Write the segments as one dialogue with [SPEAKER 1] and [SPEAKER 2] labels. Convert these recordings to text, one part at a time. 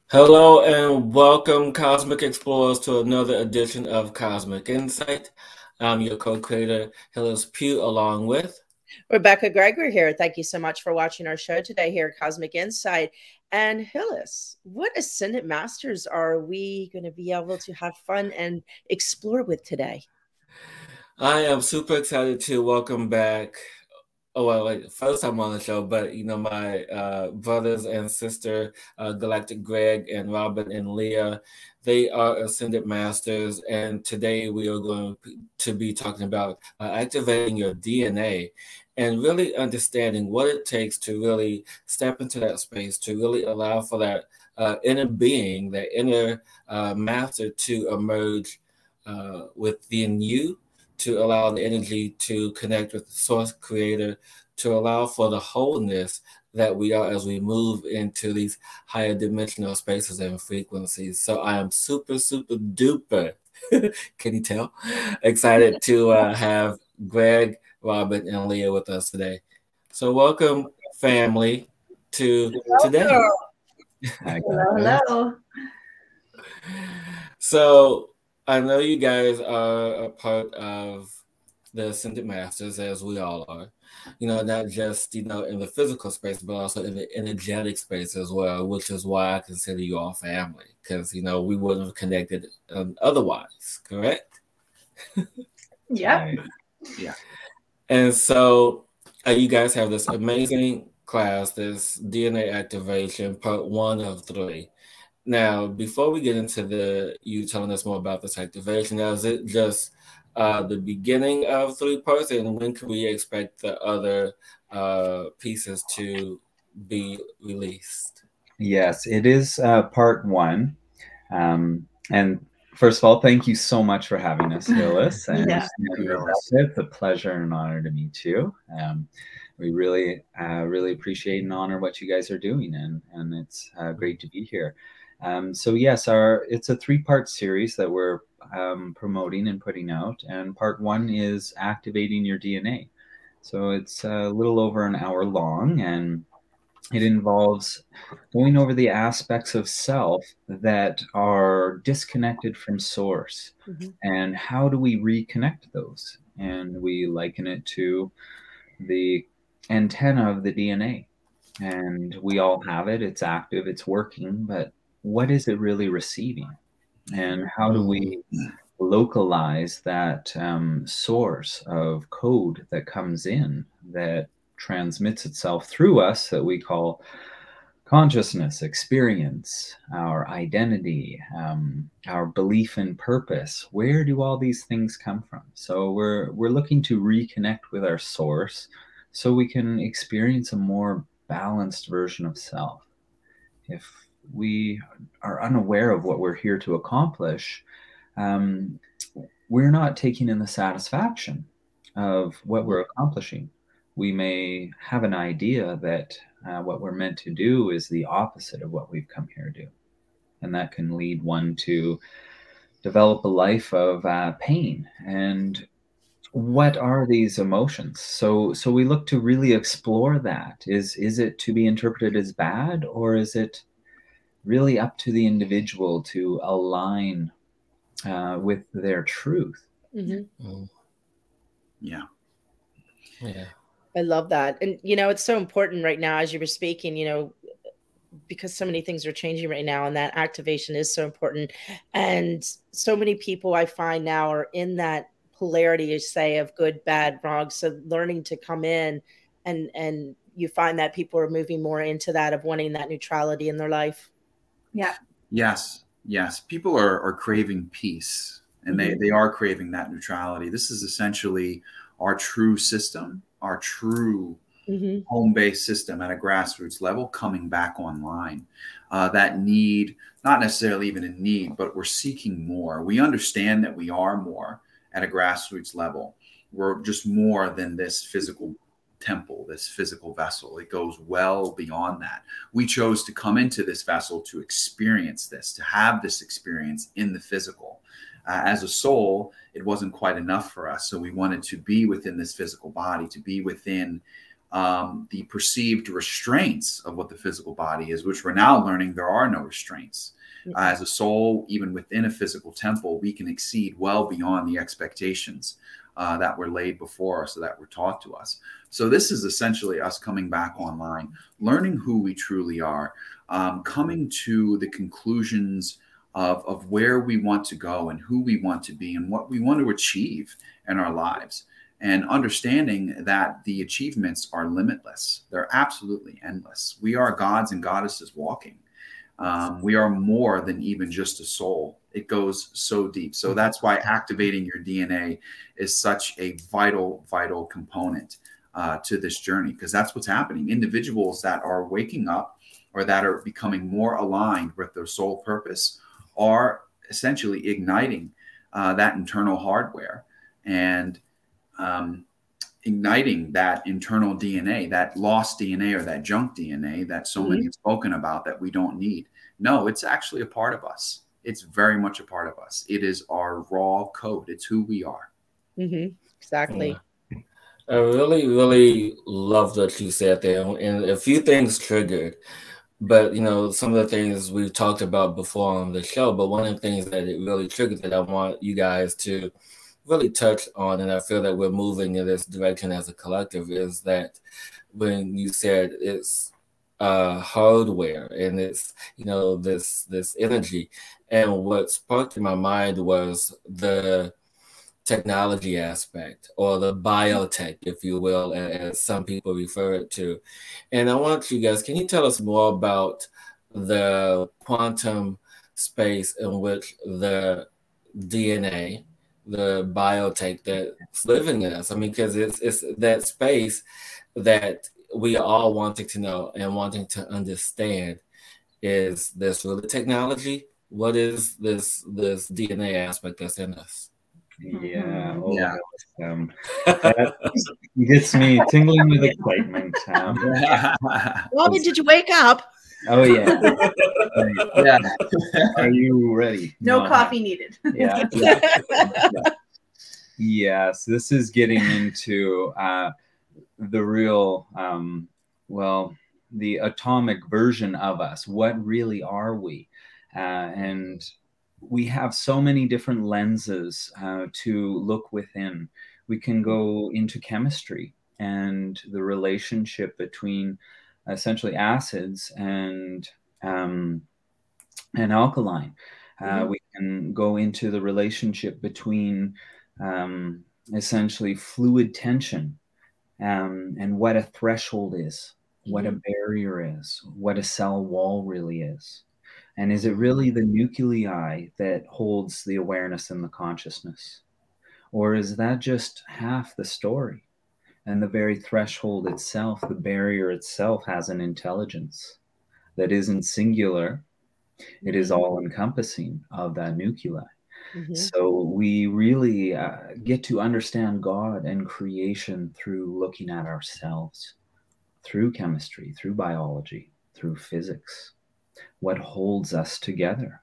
[SPEAKER 1] Hello and welcome, Cosmic Explorers, to another edition of Cosmic Insight. I'm your co-creator, Hillis Pugh, along with.
[SPEAKER 2] Rebecca Gregor here. Thank you so much for watching our show today here at Cosmic Insight. And Hillis, what Ascendant Masters are we going to be able to have fun and explore with today?
[SPEAKER 1] I am super excited to welcome back. Oh, well, like first time on the show, but my brothers and sister, Galactic Greg and Robin and Leah, they are Ascendant Masters, and today we are going to be talking about activating your DNA and really understanding what it takes to really step into that space, to really allow for that inner being, that inner master to emerge within you, to allow the energy to connect with the source creator, to allow for the wholeness that we are as we move into these higher dimensional spaces and frequencies. So I am super, super duper, can you tell? Excited to have Greg, Robin, and Leah with us today. So welcome, family, to today.
[SPEAKER 3] Hi,
[SPEAKER 2] Hello,
[SPEAKER 3] guys.
[SPEAKER 2] hello.
[SPEAKER 1] So I know you guys are a part of the Ascended Masters, as we all are. Not just in the physical space, but also in the energetic space as well, which is why I consider you all family, because we wouldn't have connected otherwise, correct?
[SPEAKER 2] Yep.
[SPEAKER 3] Hi.
[SPEAKER 4] Yeah.
[SPEAKER 1] And so you guys have this amazing class, this DNA activation, part 1 of 3. Now, before we get into you telling us more about this activation, now is it just the beginning of 3 parts, and when can we expect the other pieces to be released?
[SPEAKER 3] Yes, it is part 1. And first of all, thank you so much for having us, Hillis. And
[SPEAKER 2] Yeah.
[SPEAKER 3] it's a pleasure and an honor to meet you. We really appreciate and honor what you guys are doing, and it's great to be here. So yes, it's a 3-part series that we're promoting and putting out, and part 1 is activating your DNA. So it's a little over an hour long, and it involves going over the aspects of self that are disconnected from source, and how do we reconnect those. And we liken it to the antenna of the DNA, and we all have it. It's active, it's working, but what is it really receiving, and how do we localize that source of code that comes in, that transmits itself through us, that we call consciousness, experience, our identity, our belief in purpose? Where do all these things come from? So we're looking to reconnect with our source, so we can experience a more balanced version of self. If we are unaware of what we're here to accomplish, um, we're not taking in the satisfaction of what we're accomplishing. We may have an idea that what we're meant to do is the opposite of what we've come here to do. And that can lead one to develop a life of pain. And what are these emotions? So we look to really explore that. Is it to be interpreted as bad, or is it really up to the individual to align with their truth?
[SPEAKER 4] Yeah.
[SPEAKER 1] Yeah.
[SPEAKER 2] I love that. And, it's so important right now as you were speaking, because so many things are changing right now, and that activation is so important. And so many people I find now are in that polarity, you say, of good, bad, wrong. So learning to come in, and you find that people are moving more into that, of wanting that neutrality in their life.
[SPEAKER 5] Yeah.
[SPEAKER 4] Yes. Yes. People are craving peace, and they are craving that neutrality. This is essentially our true system, our true home-based system at a grassroots level coming back online. That need, not necessarily even a need, but we're seeking more. We understand that we are more at a grassroots level. We're just more than this physical temple, this physical vessel. It goes well beyond that. We chose to come into this vessel to experience this, to have this experience in the physical. As a soul, it wasn't quite enough for us. So we wanted to be within this physical body, to be within the perceived restraints of what the physical body is, which we're now learning there are no restraints. As a soul, even within a physical temple, we can exceed well beyond the expectations that were laid before us, or that were taught to us. So this is essentially us coming back online, learning who we truly are, coming to the conclusions of where we want to go and who we want to be and what we want to achieve in our lives, and understanding that the achievements are limitless. They're absolutely endless. We are gods and goddesses walking. We are more than even just a soul. It goes so deep. So that's why activating your DNA is such a vital, vital component to this journey, because that's what's happening. Individuals that are waking up or that are becoming more aligned with their soul purpose are essentially igniting that internal hardware and igniting that internal DNA, that lost DNA or that junk DNA that so many have spoken about that we don't need. No, it's actually a part of us. It's very much a part of us. It is our raw code. It's who we are.
[SPEAKER 2] Exactly.
[SPEAKER 1] Yeah. I really, really loved what you said there, and a few things triggered. But, you know, some of the things we've talked about before on the show, but one of the things that it really triggered that I want you guys to really touch on, and I feel that we're moving in this direction as a collective, is that when you said it's hardware and it's, you know, this energy, and what sparked in my mind was the technology aspect, or the biotech, if you will, as some people refer it to. And I want you guys, can you tell us more about the quantum space in which the DNA, the biotech that's living in us? I mean, because it's that space that we are all wanting to know and wanting to understand. Is this really technology? What is this DNA aspect that's in us?
[SPEAKER 3] Yeah. Oh, yeah. That gets me tingling with excitement.
[SPEAKER 2] Robin, did you wake up?
[SPEAKER 3] Oh, yeah. Yeah. Are you ready?
[SPEAKER 5] No coffee needed.
[SPEAKER 3] Yeah. Yes, this is getting into the real, well, the atomic version of us. What really are we? And we have so many different lenses to look within. We can go into chemistry and the relationship between essentially acids and alkaline. We can go into the relationship between essentially fluid tension and what a threshold is, what a barrier is, what a cell wall really is. And is it really the nuclei that holds the awareness and the consciousness? Or is that just half the story? And the very threshold itself, the barrier itself, has an intelligence that isn't singular. It is all encompassing of that nuclei. So we really get to understand God and creation through looking at ourselves, through chemistry, through biology, through physics. What holds us together?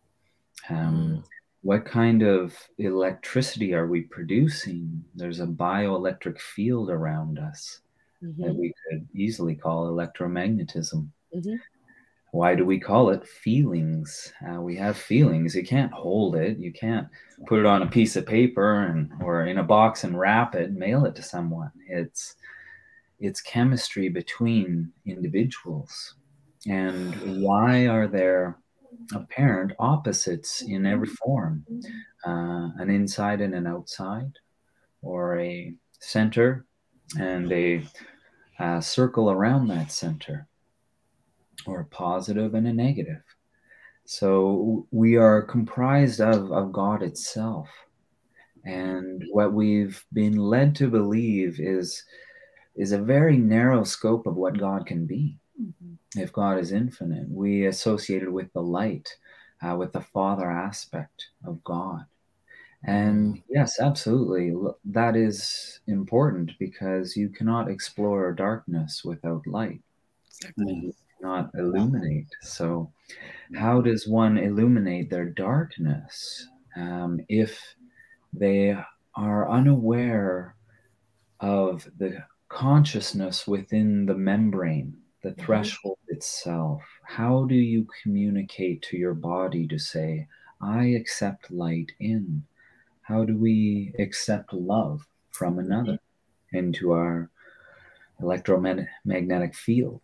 [SPEAKER 3] What kind of electricity are we producing? There's a bioelectric field around us that we could easily call electromagnetism. Why do we call it feelings? We have feelings. You can't hold it. You can't put it on a piece of paper or in a box and wrap it and mail it to someone. It's chemistry between individuals. And why are there apparent opposites in every form? An inside and an outside, or a center and a circle around that center, or a positive and a negative. So we are comprised of God itself. And what we've been led to believe is a very narrow scope of what God can be. If God is infinite, we associate it with the light, with the Father aspect of God. And yes, absolutely, that is important, because you cannot explore darkness without light. You cannot illuminate. So how does one illuminate their darkness if they are unaware of the consciousness within the membrane, the threshold itself. How do you communicate to your body to say, I accept light in? How do we accept love from another into our electromagnetic field?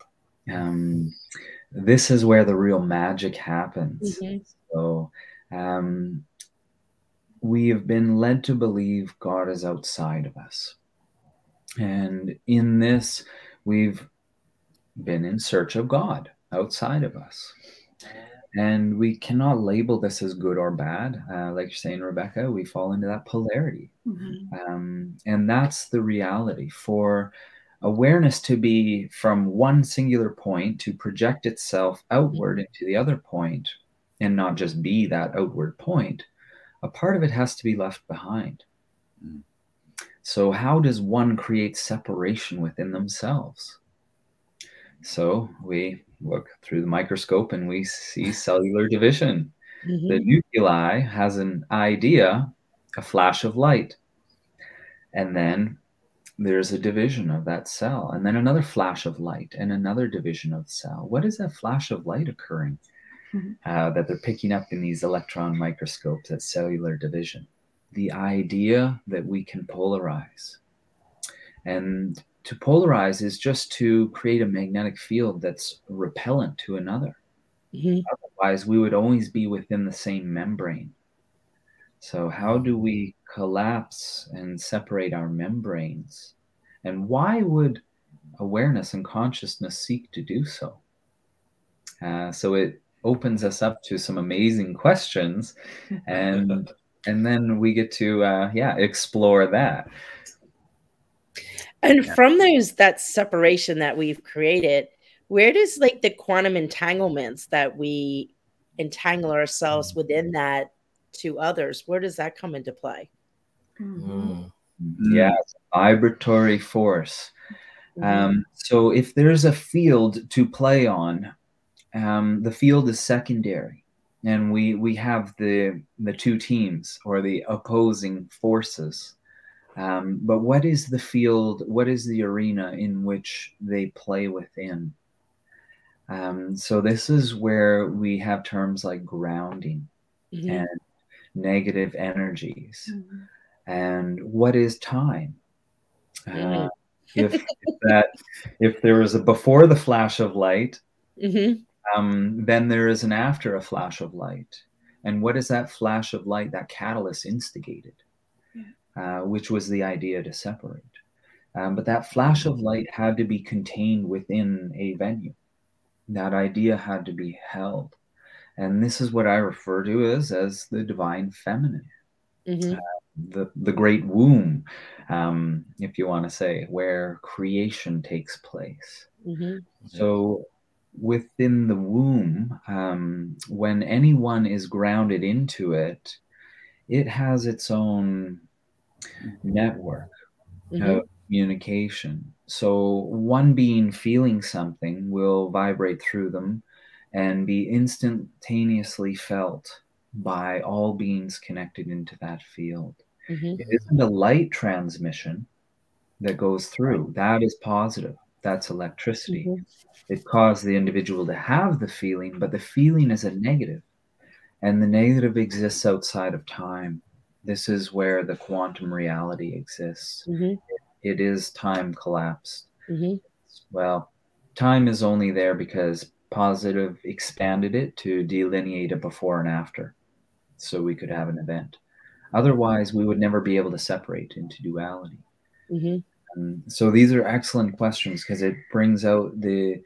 [SPEAKER 3] This is where the real magic happens. So we have been led to believe God is outside of us. And in this, we've been in search of God outside of us. And we cannot label this as good or bad. Like you're saying, Rebecca, we fall into that polarity. And that's the reality. For awareness to be from one singular point to project itself outward into the other point and not just be that outward point, a part of it has to be left behind. So how does one create separation within themselves? So we look through the microscope and we see cellular division. The nuclei has an idea, a flash of light. And then there's a division of that cell, and then another flash of light and another division of the cell. What is that flash of light occurring that they're picking up in these electron microscopes at cellular division? The idea that we can polarize. And to polarize is just to create a magnetic field that's repellent to another. Otherwise, we would always be within the same membrane. So how do we collapse and separate our membranes? And why would awareness and consciousness seek to do so? So it opens us up to some amazing questions, and then we get to explore that.
[SPEAKER 2] And from that separation that we've created, where does like the quantum entanglements that we entangle ourselves within that to others, where does that come into play?
[SPEAKER 3] Yeah, vibratory force. So if there's a field to play on, the field is secondary, and we have the two teams or the opposing forces. But what is the field? What is the arena in which they play within? So this is where we have terms like grounding and negative energies. And what is time? If there was a before the flash of light, then there is an after a flash of light. And what is that flash of light, that catalyst instigated? Which was the idea to separate. But that flash of light had to be contained within a venue. That idea had to be held. And this is what I refer to as the divine feminine. The great womb, if you want to say, where creation takes place. So within the womb, when anyone is grounded into it, it has its own network of communication. So one being feeling something will vibrate through them and be instantaneously felt by all beings connected into that field. It isn't a light transmission that goes through. That is positive. That's electricity. It caused the individual to have the feeling, but the feeling is a negative. And the negative exists outside of time. This is where the quantum reality exists. It is time collapsed. Well, time is only there because positive expanded it to delineate a before and after, so we could have an event. Otherwise, we would never be able to separate into duality. So these are excellent questions because it brings out we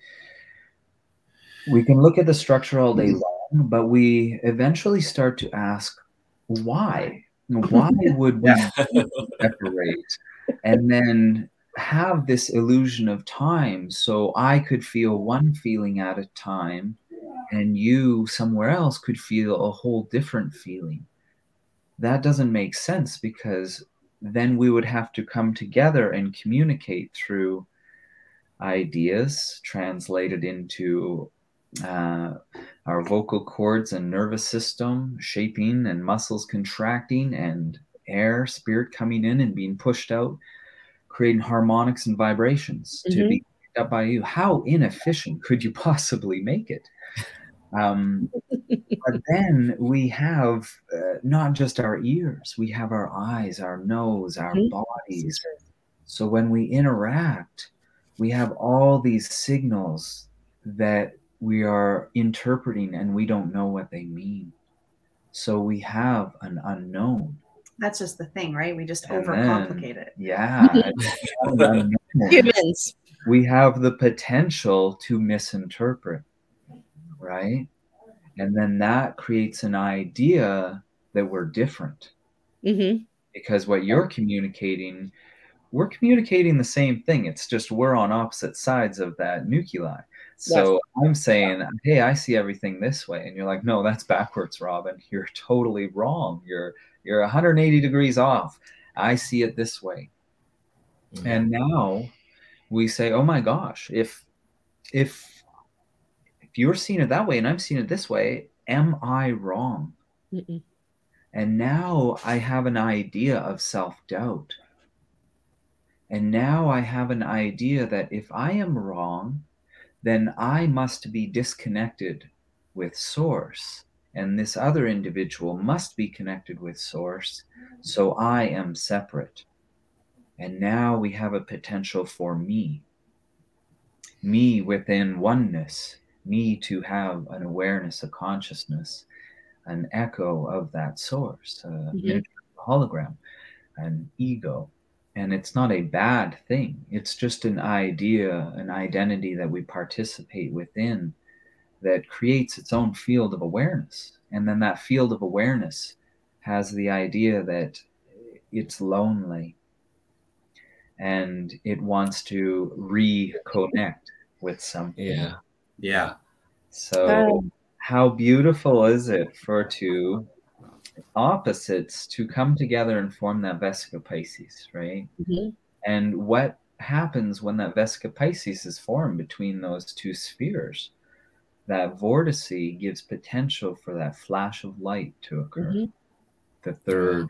[SPEAKER 3] can look at the structure all day long, but we eventually start to ask, why? Why would we separate? And then have this illusion of time, so I could feel one feeling at a time and you somewhere else could feel a whole different feeling. That doesn't make sense, because then we would have to come together and communicate through ideas translated into our vocal cords and nervous system shaping and muscles contracting and air, spirit coming in and being pushed out, creating harmonics and vibrations to be picked up by you. How inefficient could you possibly make it? But then we have not just our ears, we have our eyes, our nose, our bodies. So when we interact, we have all these signals that we are interpreting and we don't know what they mean. So we have an unknown.
[SPEAKER 5] That's just the thing, right? We just overcomplicate it.
[SPEAKER 3] Yeah.
[SPEAKER 2] Humans.
[SPEAKER 3] We have the potential to misinterpret, right? And then that creates an idea that we're different. Because what you're communicating, we're communicating the same thing. It's just we're on opposite sides of that nuclei. So I'm saying, hey, I see everything this way. And you're like, no, that's backwards, Robin. You're totally wrong. You're 180 degrees off. I see it this way. And now we say, oh my gosh, if you're seeing it that way and I'm seeing it this way, am I wrong? And now I have an idea of self-doubt. And now I have an idea that if I am wrong, then I must be disconnected with source. And this other individual must be connected with source. So I am separate. And now we have a potential for me within oneness, me to have an awareness, a consciousness, an echo of that source, a hologram, an ego. And it's not a bad thing. It's just an idea, an identity that we participate within that creates its own field of awareness. And then that field of awareness has the idea that it's lonely and it wants to reconnect with something.
[SPEAKER 1] Yeah.
[SPEAKER 3] So how beautiful is it for two opposites to come together and form that Vesica Pisces, right? And what happens when that Vesica Pisces is formed between those two spheres? That vortice gives potential for that flash of light to occur, the third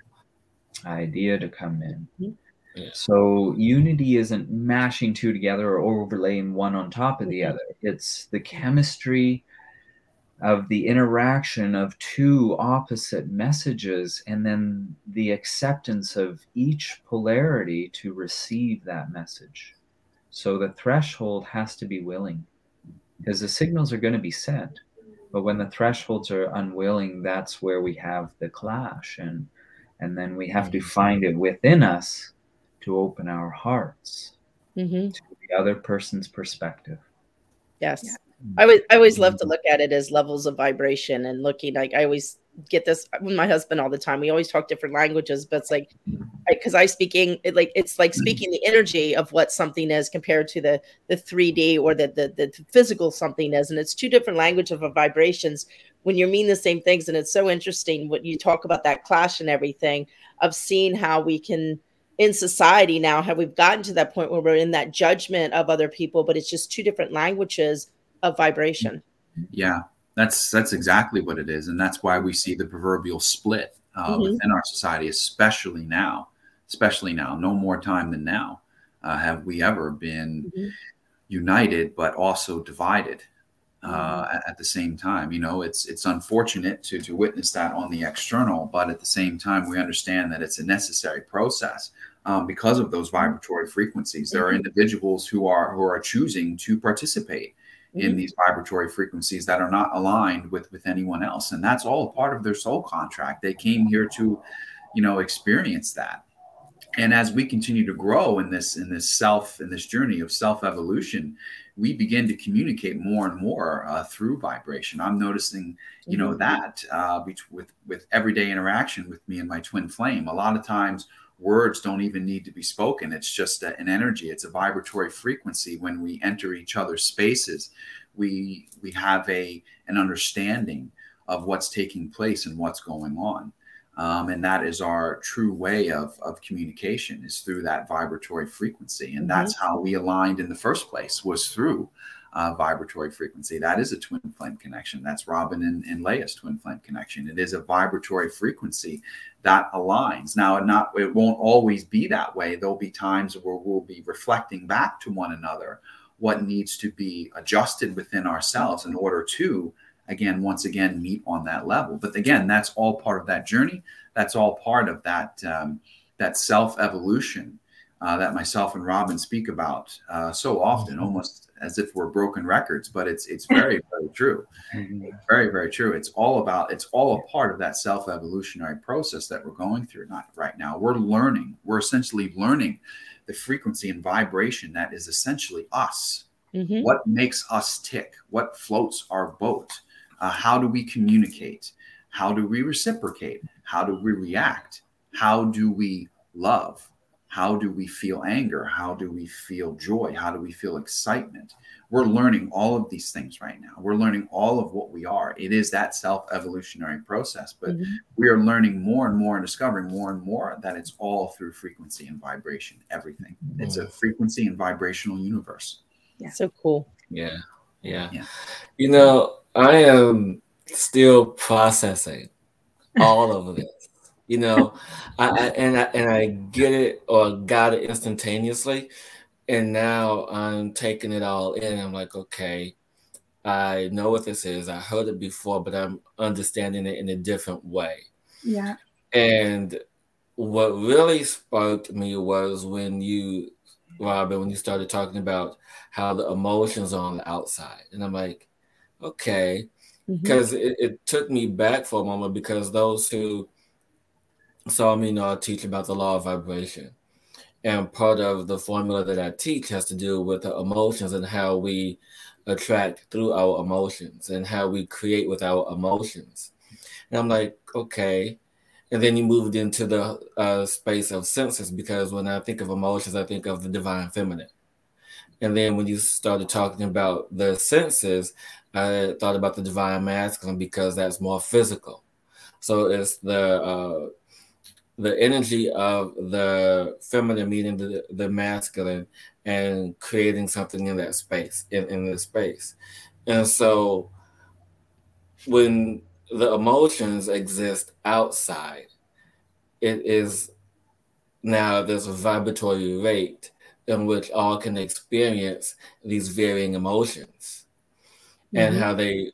[SPEAKER 3] idea to come in. So unity isn't mashing two together or overlaying one on top of the other. It's the chemistry of the interaction of two opposite messages, and then the acceptance of each polarity to receive that message. So the threshold has to be willing, because the signals are going to be sent. But when the thresholds are unwilling, that's where we have the clash. And then we have to find it within us to open our hearts to the other person's perspective.
[SPEAKER 2] Yes. I always love to look at it as levels of vibration and looking like I always get this with my husband all the time. We always talk different languages, but it's like, because I speaking it, like it's like speaking the energy of what something is compared to the 3D or the physical something is. And it's two different languages of vibrations when you mean the same things. And it's so interesting what you talk about, that clash and everything, of seeing how we can in society now have we've gotten to that point where we're in that judgment of other people, but it's just two different languages of vibration.
[SPEAKER 4] Yeah, that's exactly what it is. And that's why we see the proverbial split within our society, especially now, no more time than now have we ever been united, but also divided at the same time. You know, it's unfortunate to witness that on the external, but at the same time, we understand that it's a necessary process because of those vibratory frequencies. There are individuals who are choosing to participate in these vibratory frequencies that are not aligned with anyone else. And that's all a part of their soul contract. They came here to, experience that. And as we continue to grow in this journey of self-evolution, we begin to communicate more and more through vibration. I'm noticing, that with everyday interaction with me and my twin flame, a lot of times words don't even need to be spoken. It's just an energy. It's a vibratory frequency. When we enter each other's spaces, we have an understanding of what's taking place and what's going on. And that is our true way of communication, is through that vibratory frequency. And that's how we aligned in the first place, was through vibratory frequency. That is a twin flame connection. That's Robin and Leia's twin flame connection. It is a vibratory frequency that aligns. Now, it won't always be that way. There'll be times where we'll be reflecting back to one another what needs to be adjusted within ourselves in order to, once again, meet on that level. But again, that's all part of that journey. That's all part of that that self-evolution that myself and Robin speak about so often, almost as if we're broken records, but it's very, very true. Very, very true. It's all a part of that self-evolutionary process that we're going through right now. We're essentially learning the frequency and vibration that is essentially us. What makes us tick? What floats our boat? How do we communicate? How do we reciprocate? How do we react? How do we love? How do we feel anger? How do we feel joy? How do we feel excitement? We're learning all of these things right now. We're learning all of what we are. It is that self-evolutionary process, but we are learning more and more and discovering more and more that it's all through frequency and vibration, everything. It's a frequency and vibrational universe.
[SPEAKER 2] Yeah. So cool.
[SPEAKER 1] Yeah. You know, I am still processing all of this. You know, I get it or got it instantaneously, and now I'm taking it all in. I'm like, okay, I know what this is. I heard it before, but I'm understanding it in a different way.
[SPEAKER 5] Yeah.
[SPEAKER 1] And what really sparked me was when you, Robin, when you started talking about how the emotions are on the outside, and I'm like, okay, because it took me back for a moment, because those who saw me teach about the law of vibration. And part of the formula that I teach has to do with the emotions and how we attract through our emotions and how we create with our emotions. And I'm like, okay. And then you moved into the space of senses, because when I think of emotions, I think of the divine feminine. And then when you started talking about the senses, I thought about the divine masculine, because that's more physical. So it's the energy of the feminine meeting the masculine and creating something in that space, in this space. And so when the emotions exist outside, it is now there's a vibratory rate in which all can experience these varying emotions and how they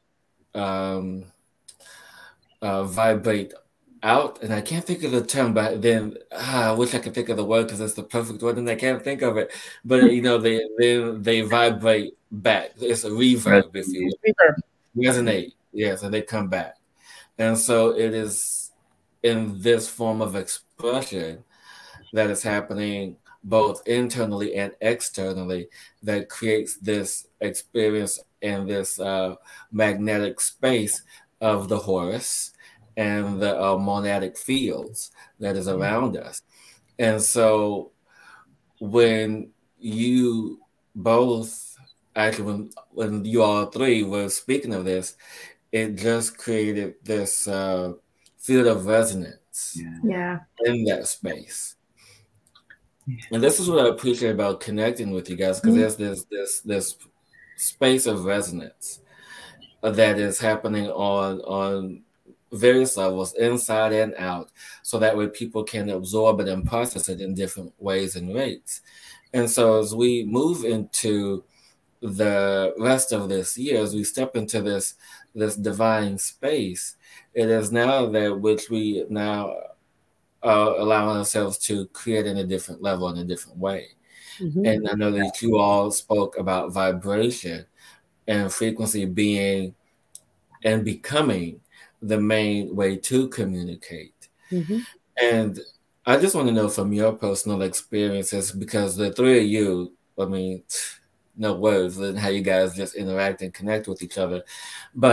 [SPEAKER 1] vibrate out. And I can't think of the term, but then I wish I could think of the word, because it's the perfect word and I can't think of it. But they vibrate back. It's a reverb, if you will. Resonate, yes, and they come back. And so it is in this form of expression that is happening both internally and externally that creates this experience and this magnetic space of the Horus and the monadic fields that is around us. And so when you both, actually when you all three were speaking of this, it just created this field of resonance in that space. And this is what I appreciate about connecting with you guys, because there's this space of resonance that is happening on various levels, inside and out, so that way people can absorb it and process it in different ways and rates. And so as we move into the rest of this year, as we step into this divine space, it is now that which we now are allowing ourselves to create in a different level, in a different way. And I know that you all spoke about vibration and frequency being and becoming the main way to communicate. And I just want to know from your personal experiences, because the three of you, I mean, no words and how you guys just interact and connect with each other. But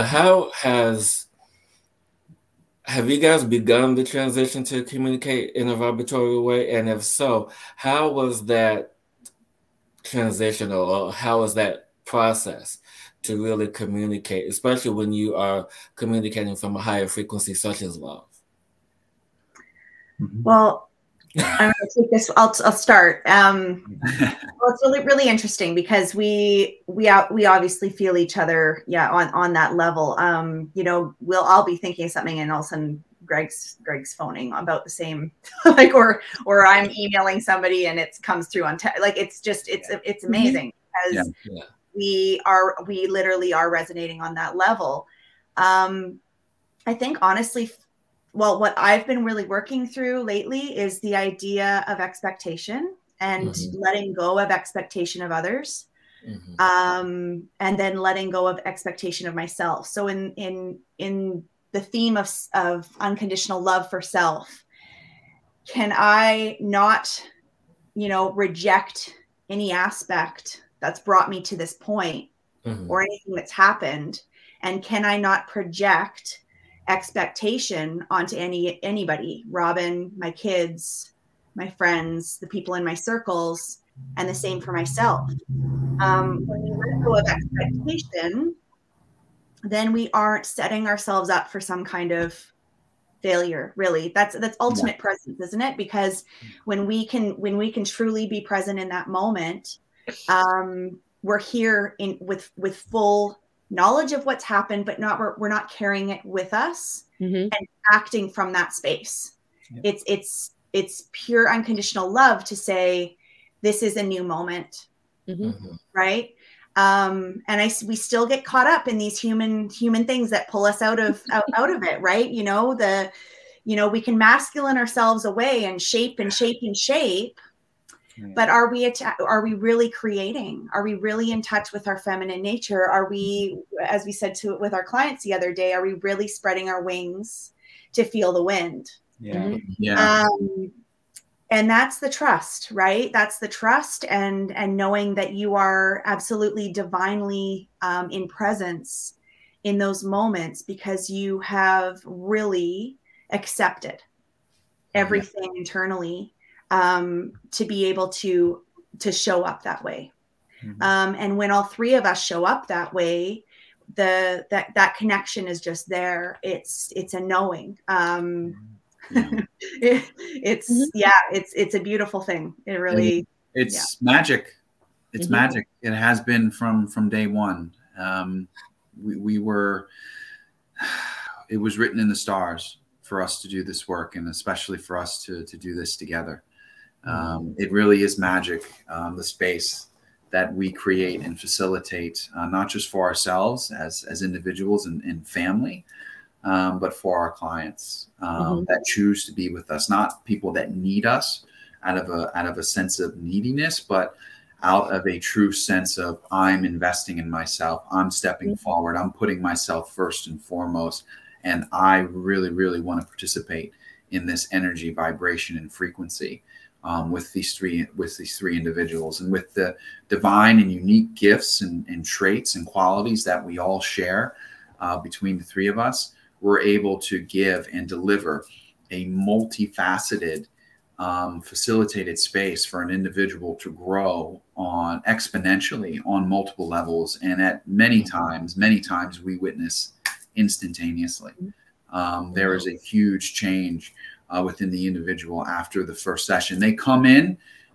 [SPEAKER 1] have you guys begun the transition to communicate in a vibratory way? And if so, how was that transition, or how was that process to really communicate, especially when you are communicating from a higher frequency such as love?
[SPEAKER 5] Well, I'm going to take this. I'll start. Well, it's really interesting because we obviously feel each other, on that level. We'll all be thinking of something, and all of a sudden Greg's phoning about the same, like, or I'm emailing somebody and it comes through on it's amazing because we literally are resonating on that level. I think honestly, well, what I've been really working through lately is the idea of expectation and letting go of expectation of others, and then letting go of expectation of myself. So in the theme of unconditional love for self, can I not, reject any aspect that's brought me to this point or anything that's happened? And can I not project expectation onto anybody, Robin, my kids, my friends, the people in my circles, and the same for myself? When we let go of expectation, then we aren't setting ourselves up for some kind of failure. Really, that's ultimate presence, isn't it? Because when we can truly be present in that moment, we're here with full knowledge of what's happened, but we're not carrying it with us and acting from that space. It's pure unconditional love to say, this is a new moment, right? We still get caught up in these human things that pull us out of it, right? We can masculine ourselves away and shape. But are we really creating? Are we really in touch with our feminine nature? Are we, as we said with our clients the other day, are we really spreading our wings to feel the wind? And that's the trust, right? That's the trust and knowing that you are absolutely divinely in presence in those moments because you have really accepted everything internally to be able to show up that way. And when all three of us show up that way, that connection is just there. It's a knowing. It's a beautiful thing. It really,
[SPEAKER 4] it's magic. It's magic. It has been from day one. We were, it was written in the stars for us to do this work, and especially for us to do this together. It really is magic, the space that we create and facilitate, not just for ourselves as individuals and family, but for our clients that choose to be with us, not people that need us out of a sense of neediness, but out of a true sense of I'm investing in myself, I'm stepping forward, I'm putting myself first and foremost, and I really, really want to participate in this energy, vibration, and frequency with these three individuals, and with the divine and unique gifts and traits and qualities that we all share between the three of us. We're able to give and deliver a multifaceted, facilitated space for an individual to grow on exponentially on multiple levels. And at many times we witness instantaneously. There is a huge change within the individual after the first session. They come in,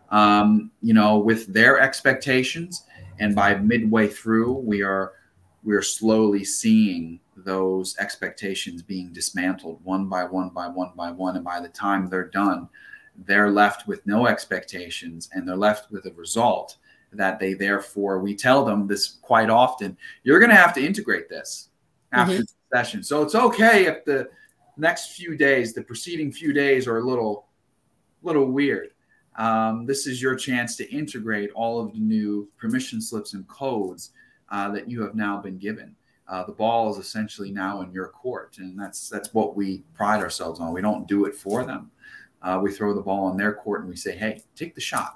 [SPEAKER 4] with their expectations. And by midway through, we are slowly seeing those expectations being dismantled one by one by one by one. And by the time they're done, they're left with no expectations, and they're left with a result that they therefore, we tell them this quite often, you're going to have to integrate this after the session. So it's okay if the next few days, the preceding few days are a little weird. This is your chance to integrate all of the new permission slips and codes that you have now been given. The ball is essentially now in your court, and that's what we pride ourselves on. We don't do it for them. We throw the ball in their court and we say, hey, take the shot.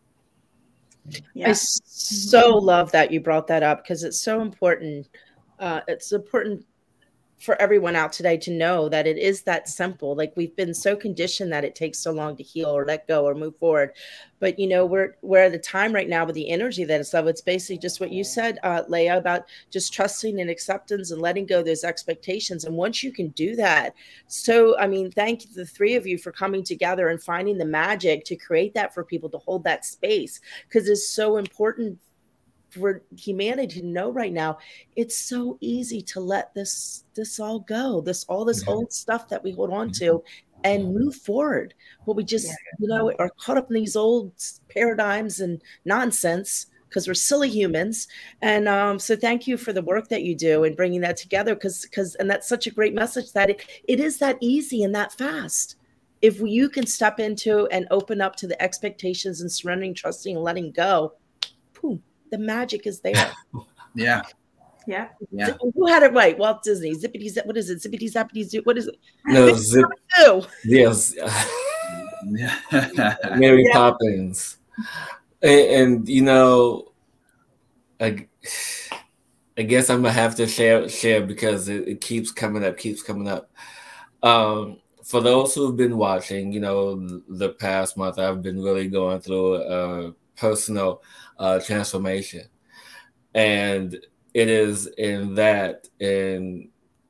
[SPEAKER 2] I so love that you brought that up, because it's so important. It's important for everyone out today to know that it is that simple. Like, we've been so conditioned that it takes so long to heal or let go or move forward. But, you know, we're at a time right now with the energy that is love. It's basically just what you said, Leah, about just trusting and acceptance and letting go those expectations. And once you can do that, so, I mean, thank the three of you for coming together and finding the magic to create that for people, to hold that space, because it's so important for humanity to know right now. It's so easy to let this all go, this old stuff that we hold on to, and move forward. But we just, you know, are caught up in these old paradigms and nonsense because we're silly humans. And so thank you for the work that you do and bringing that together, because and that's such a great message, that it is that easy and that fast. If you can step into and open up to the expectations and surrendering, trusting, and letting go, boom, the magic is there.
[SPEAKER 4] Yeah.
[SPEAKER 2] Who had it right? Walt Disney. Zippity zap. What is it? Zippity zappity zoo. What is it?
[SPEAKER 1] No, yes. Mary Poppins. And you know, I guess I'm gonna have to share because it keeps coming up. For those who've been watching, you know, the past month, I've been really going through a personal transformation, and it is in that, in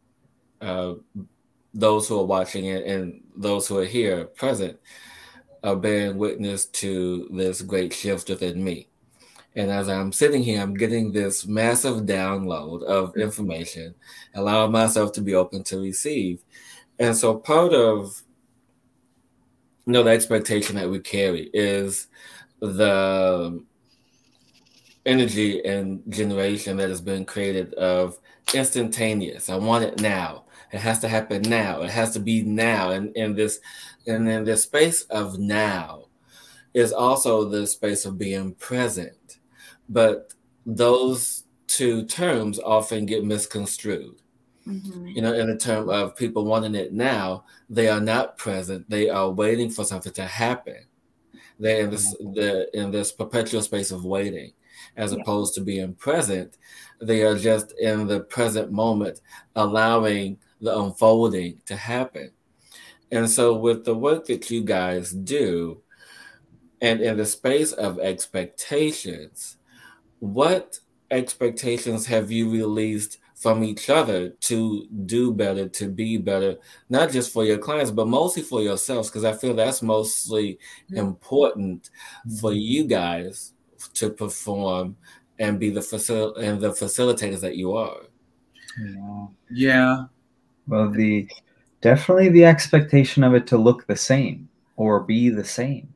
[SPEAKER 1] those who are watching it and those who are here present are bearing witness to this great shift within me. And as I'm sitting here, I'm getting this massive download of information, allowing myself to be open to receive. And so part of, you know, the expectation that we carry is the energy and generation that has been created of instantaneous. I want it now. It has to happen now. It has to be now. And in this space of now is also the space of being present. But those two terms often get misconstrued. You know, in the term of people wanting it now, they are not present. They are waiting for something to happen. They're in this perpetual space of waiting, as opposed to being present. They are just in the present moment, allowing the unfolding to happen. And so with the work that you guys do, and in the space of expectations, what expectations have you released from each other to do better, to be better, not just for your clients, but mostly for yourselves? Because I feel that's mostly important for you guys to perform and be the facilitators that you are.
[SPEAKER 4] Yeah.
[SPEAKER 3] Well, definitely the expectation of it to look the same or be the same.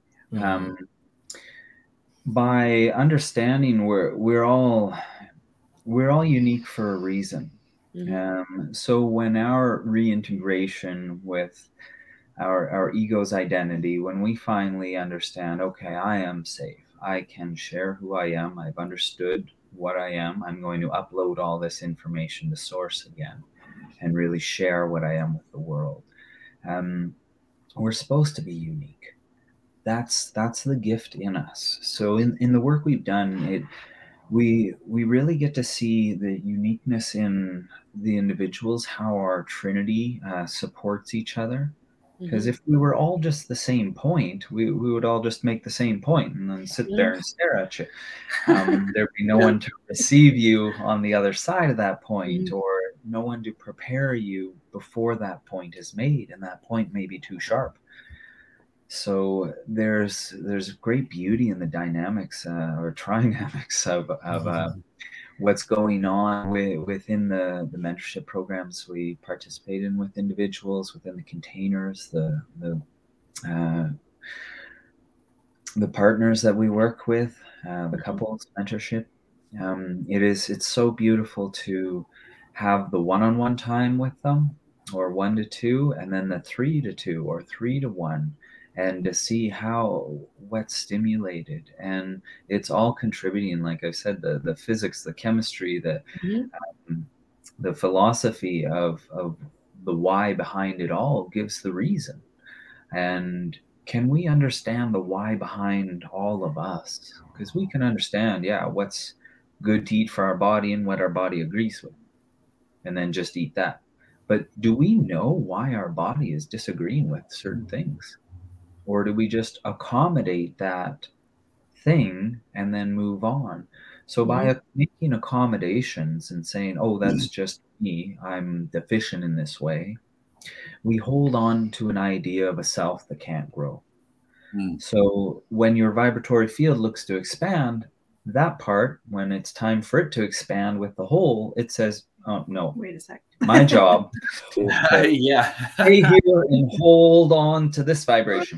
[SPEAKER 3] By understanding we're all unique for a reason. So when our reintegration with our ego's identity, when we finally understand, okay, I am safe, I can share who I am, I've understood what I am, I'm going to upload all this information to source again and really share what I am with the world. We're supposed to be unique. That's the gift in us. So in the work we've done, we really get to see the uniqueness in the individuals, how our Trinity supports each other. Because if we were all just the same point, we would all just make the same point and then sit there and stare at you. There'd be no one to receive you on the other side of that point, or no one to prepare you before that point is made, and that point may be too sharp. So there's great beauty in the dynamics or trinamics of what's going on within the mentorship programs we participate in with individuals, within the containers, the partners that we work with, the couples mentorship. It's so beautiful to have the one-on-one time with them, or 1 to 2, and then the 3 to 2 or 3 to 1. And to see what's stimulated, and it's all contributing. Like I said, the physics, the chemistry, the philosophy of the why behind it all gives the reason. And can we understand the why behind all of us? Because we can understand, what's good to eat for our body and what our body agrees with, and then just eat that. But do we know why our body is disagreeing with certain things? Or do we just accommodate that thing and then move on? So by making accommodations and saying, oh, that's just me, I'm deficient in this way, we hold on to an idea of a self that can't grow. So when your vibratory field looks to expand, that part, when it's time for it to expand with the whole, it says, oh, no,
[SPEAKER 5] wait a sec.
[SPEAKER 3] My job is to
[SPEAKER 4] yeah.
[SPEAKER 3] stay here and hold on to this vibration.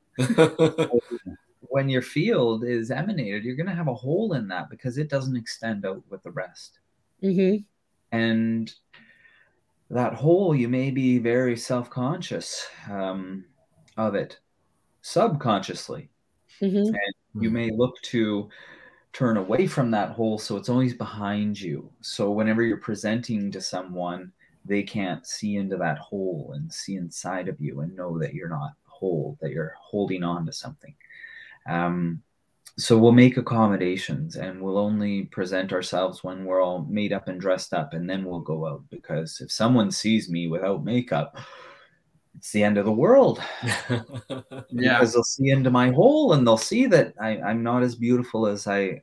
[SPEAKER 3] When your field is emanated, you're going to have a hole in that because it doesn't extend out with the rest. And that hole, you may be very self-conscious of it subconsciously. And you may look to turn away from that hole so it's always behind you. So whenever you're presenting to someone, they can't see into that hole and see inside of you and know that you're not whole, that you're holding on to something. So we'll make accommodations and we'll only present ourselves when we're all made up and dressed up, and then we'll go out, because if someone sees me without makeup, it's the end of the world. Because they'll see into my hole and they'll see that I'm not as beautiful as I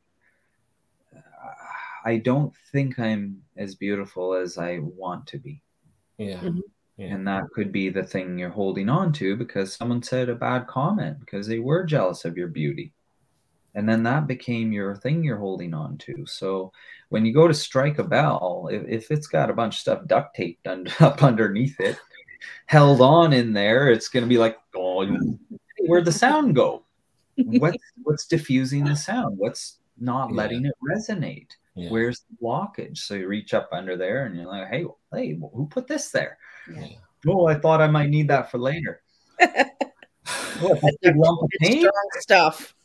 [SPEAKER 3] don't think I'm as beautiful as I want to be. And that could be the thing you're holding on to because someone said a bad comment because they were jealous of your beauty. And then that became your thing you're holding on to. So when you go to strike a bell, if it's got a bunch of stuff duct taped up underneath it, held on in there, it's going to be like, oh, where'd the sound go? What's diffusing the sound? What's not letting it resonate? Where's the blockage? So you reach up under there and you're like, hey, who put this there? Oh, I thought I might need that for later. What, a big lump of paint?
[SPEAKER 2] Strong stuff.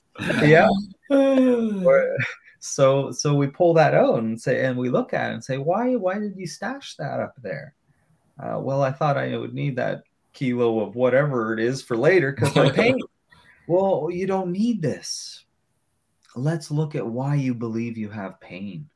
[SPEAKER 3] So we pull that out and we look at it and say, why did you stash that up there? Well, I thought I would need that kilo of whatever it is for later because my pain. Well, you don't need this. Let's look at why you believe you have pain.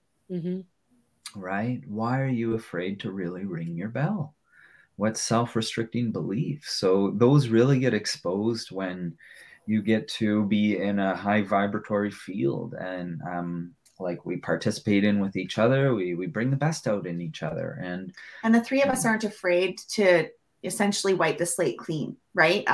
[SPEAKER 3] Right? Why are you afraid to really ring your bell? What self-restricting belief? So those really get exposed when you get to be in a high vibratory field, and like we participate in with each other, we bring the best out in each other, and
[SPEAKER 5] the three of us aren't afraid to essentially wipe the slate clean, right?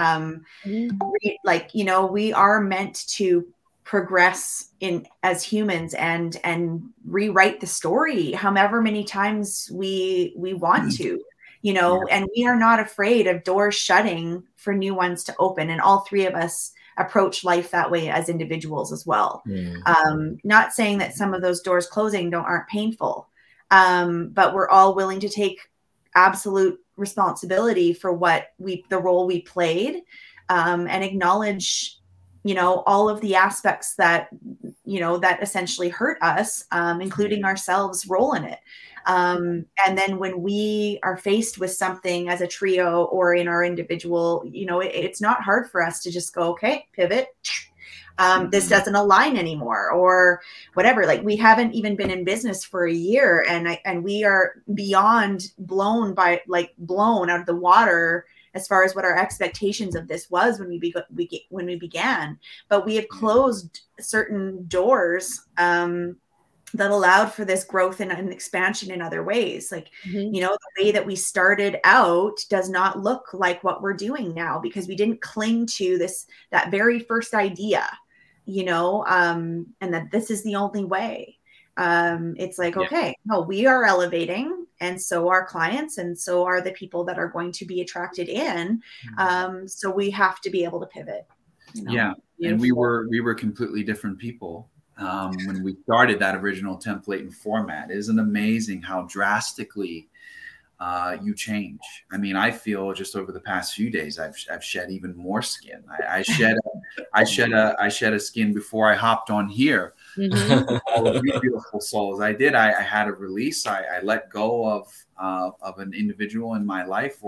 [SPEAKER 5] Like, you know, we are meant to progress as humans and rewrite the story however many times we want to, you know, and we are not afraid of doors shutting for new ones to open. And all three of us approach life that way as individuals as well. Not saying that some of those doors closing aren't painful, but we're all willing to take absolute responsibility for the role we played, and acknowledge, you know, all of the aspects that, you know, that essentially hurt us, including ourselves' role in it. And then when we are faced with something as a trio or in our individual, you know, it's not hard for us to just go, okay, pivot. This doesn't align anymore or whatever. Like, we haven't even been in business for a year and we are beyond blown out of the water as far as what our expectations of this was when we began. But we have closed certain doors that allowed for this growth and expansion in other ways. Like, you know, the way that we started out does not look like what we're doing now because we didn't cling to that very first idea, you know, and that this is the only way. It's like, okay, no, we are elevating, and so are clients, and so are the people that are going to be attracted in. So we have to be able to pivot. You know?
[SPEAKER 4] Yeah. And we were completely different people. When we started that original template and format. It isn't amazing how drastically you change. I mean, I feel just over the past few days, I've shed even more skin. I shed a skin before I hopped on here. All of you beautiful souls. I had a release. I let go of an individual in my life, or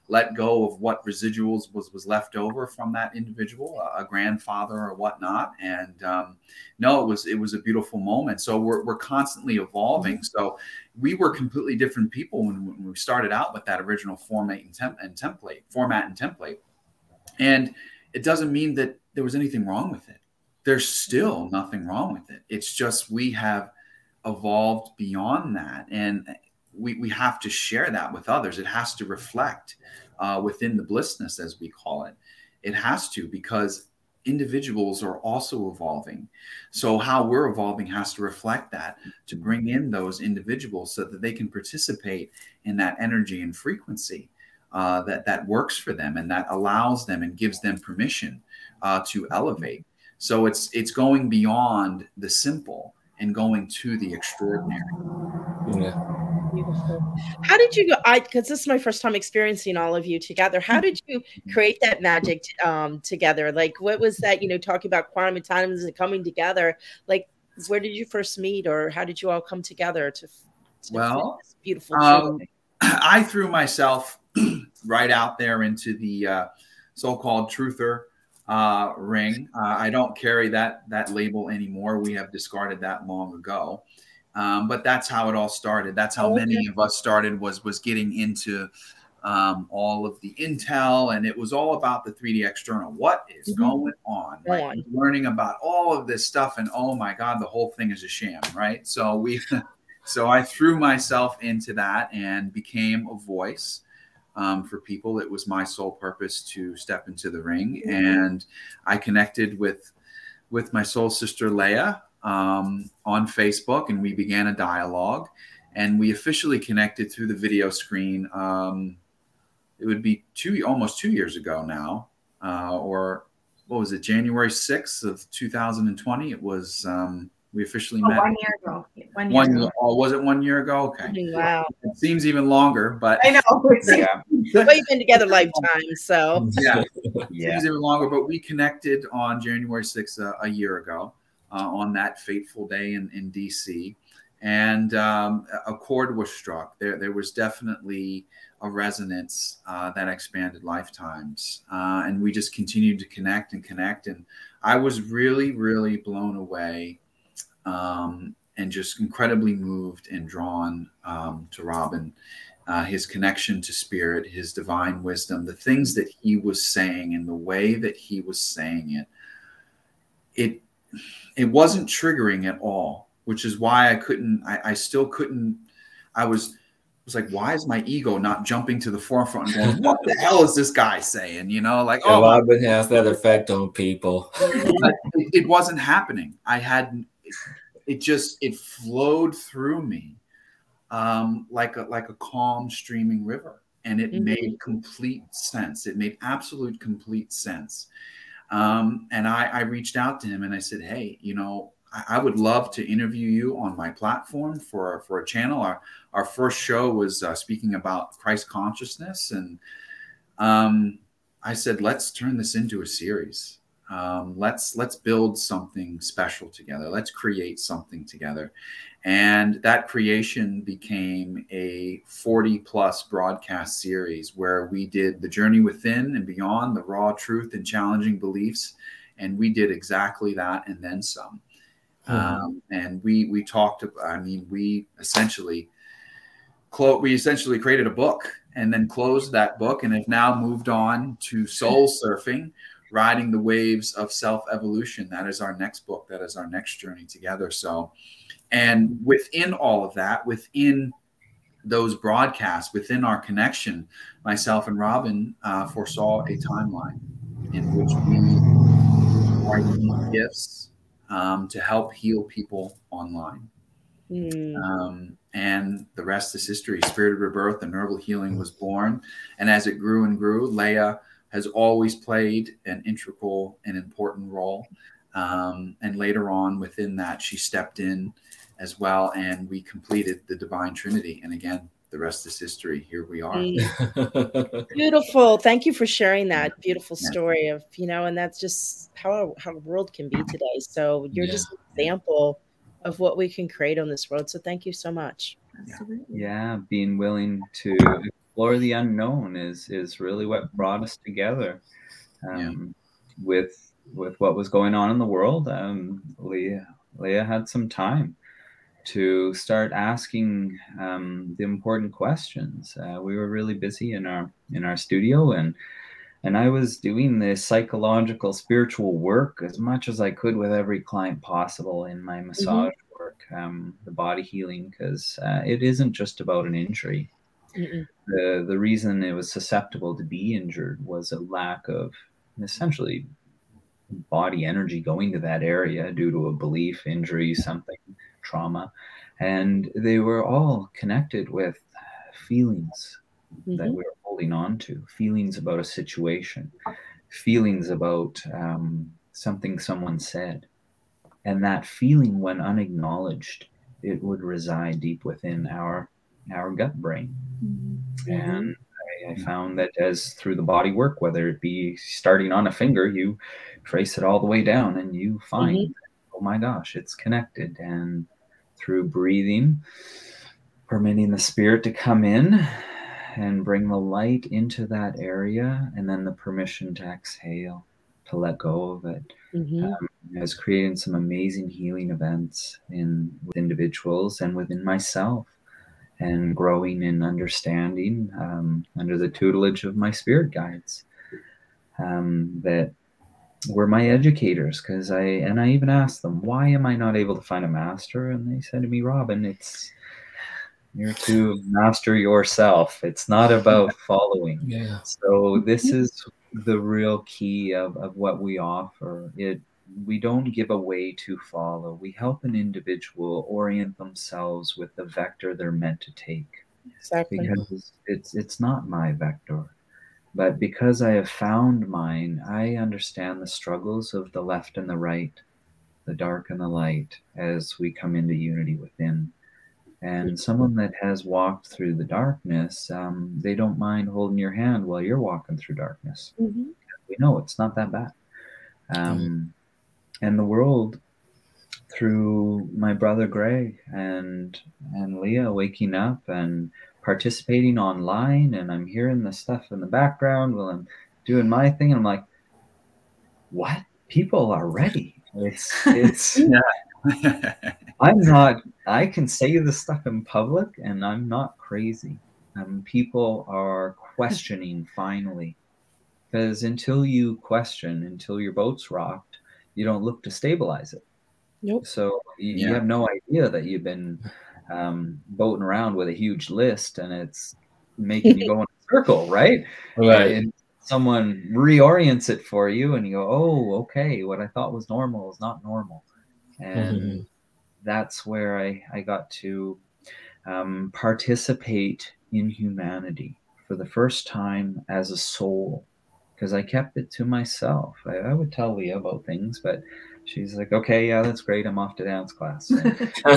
[SPEAKER 4] let go of what residuals was left over from that individual, a grandfather or whatnot. And no, it was a beautiful moment. So we're constantly evolving. So we were completely different people when we started out with that original format and template. And it doesn't mean that there was anything wrong with it. There's still nothing wrong with it. It's just we have evolved beyond that. And we have to share that with others. It has to reflect within the blissness, as we call it. It has to, because individuals are also evolving. So how we're evolving has to reflect that, to bring in those individuals so that they can participate in that energy and frequency that works for them, and that allows them and gives them permission to elevate. So it's going beyond the simple and going to the extraordinary.
[SPEAKER 1] Yeah.
[SPEAKER 2] Beautiful. How did you go? Because this is my first time experiencing all of you together. How did you create that magic together? Like, what was that? Talking about quantum entanglements and coming together. Like, where did you first meet, or how did you all come together to this beautiful show?
[SPEAKER 4] I threw myself right out there into the so-called truther ring. I don't carry that label anymore. We have discarded that long ago. But that's how it all started. That's how many of us started, was getting into all of the intel, and it was all about the 3D external. What is going on? Like, learning about all of this stuff, and oh my God, the whole thing is a sham, right? So so I threw myself into that and became a voice for people. It was my sole purpose to step into the ring, and I connected with my soul sister Leah on Facebook, and we began a dialogue, and we officially connected through the video screen. It would be almost 2 years ago now, or what was it, January 6th of 2020? It was, we officially met.
[SPEAKER 5] 1 year ago. 1 year ago.
[SPEAKER 4] Oh, was it 1 year ago? Okay.
[SPEAKER 2] Wow.
[SPEAKER 4] It seems even longer, but
[SPEAKER 5] I know.
[SPEAKER 4] Yeah.
[SPEAKER 2] We've been together lifetime, so.
[SPEAKER 4] Yeah. Seems even longer, but we connected on January 6th a year ago. On that fateful day in DC, and a chord was struck. There was definitely a resonance that expanded lifetimes, and we just continued to connect, and I was really, really blown away, and just incredibly moved and drawn to Robin, his connection to spirit, his divine wisdom, the things that he was saying, and the way that he was saying it. It wasn't triggering at all, which is why I still couldn't, I was like, why is my ego not jumping to the forefront and going, what the hell is this guy saying? Like,
[SPEAKER 1] oh, Robin has that effect on people.
[SPEAKER 4] It wasn't happening. It flowed through me like a calm streaming river. And it made complete sense. It made absolute complete sense. And I reached out to him and I said, hey, I would love to interview you on my platform for a channel. Our first show was speaking about Christ consciousness. And I said, let's turn this into a series. Let's build something special together. Let's create something together. And that creation became a 40+ broadcast series where we did the journey within and beyond, the raw truth and challenging beliefs. And we did exactly that and then some. And we talked, we essentially created a book and then closed that book, and have now moved on to soul surfing, riding the waves of self-evolution. That is our next book. That is our next journey together. So, and within all of that, within those broadcasts, within our connection, myself and Robin foresaw a timeline in which we are unique gifts to help heal people online. And the rest is history. Spirited Rebirth and Herbal Healing was born. And as it grew and grew, Leah has always played an integral and important role. And later on within that, she stepped in as well, and we completed the Divine Trinity. And again, the rest is history. Here we are.
[SPEAKER 2] Beautiful. Thank you for sharing that beautiful story of, and that's just how the world can be today. So you're just an example of what we can create on this world. So thank you so much.
[SPEAKER 3] Yeah, being willing to explore the unknown is really what brought us together. With what was going on in the world, Leah had some time to start asking the important questions. We were really busy in our studio, and I was doing this psychological, spiritual work as much as I could with every client possible in my massage work, the body healing, because it isn't just about an injury. The reason it was susceptible to be injured was a lack of essentially body energy going to that area due to a belief, injury, something, trauma. And they were all connected with feelings that we were holding on to, feelings about a situation, feelings about something someone said. And that feeling, when unacknowledged, it would reside deep within our gut brain. And I found that as through the body work, whether it be starting on a finger, you trace it all the way down and you find, oh my gosh, it's connected. And through breathing, permitting the spirit to come in and bring the light into that area, and then the permission to exhale, to let go of it, has created some amazing healing events with individuals and within myself, and growing in understanding under the tutelage of my spirit guides that were my educators. Because I even asked them, why am I not able to find a master? And they said to me, Robin, you're to master yourself. It's not about following. So this is the real key of what we offer. We don't give a way to follow. We help an individual orient themselves with the vector they're meant to take. Exactly. Because it's not my vector. But because I have found mine, I understand the struggles of the left and the right, the dark and the light, as we come into unity within. And someone that has walked through the darkness, they don't mind holding your hand while you're walking through darkness. We know it's not that bad. And the world, through my brother Greg and Leah waking up and participating online, and I'm hearing the stuff in the background while I'm doing my thing, and I'm like, what? People are ready. It's I can say this stuff in public and I'm not crazy. People are questioning finally, because until you question, until your boat's rocked, you don't look to stabilize it.
[SPEAKER 2] Nope.
[SPEAKER 3] So you have no idea that you've been boating around with a huge list and it's making you go in a circle, right? And someone reorients it for you and you go, oh, okay, what I thought was normal is not normal. And that's where I got to participate in humanity for the first time as a soul, because I kept it to myself. I would tell Leah about things, but she's like, okay, yeah, that's great. I'm off to dance class. So,